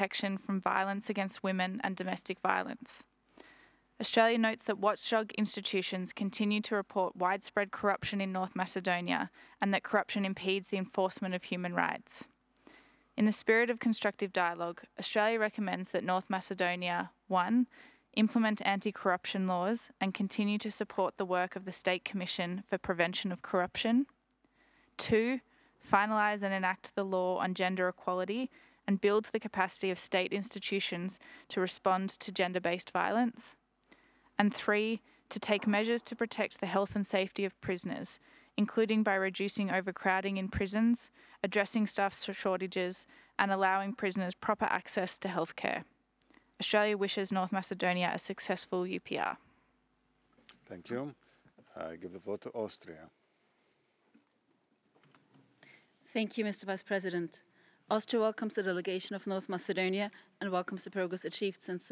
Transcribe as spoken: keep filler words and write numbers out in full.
protection from violence against women and domestic violence. Australia notes that watchdog institutions continue to report widespread corruption in North Macedonia and that corruption impedes the enforcement of human rights. In the spirit of constructive dialogue, Australia recommends that North Macedonia, one, implement anti-corruption laws and continue to support the work of the State Commission for Prevention of Corruption. Two, finalise and enact the law on gender equality and build the capacity of state institutions to respond to gender-based violence. And three, to take measures to protect the health and safety of prisoners, including by reducing overcrowding in prisons, addressing staff shortages, and allowing prisoners proper access to healthcare. Australia wishes North Macedonia a successful U P R. Thank you. I give the floor to Austria. Thank you, Mister Vice President. Austria welcomes the delegation of North Macedonia and welcomes the progress achieved since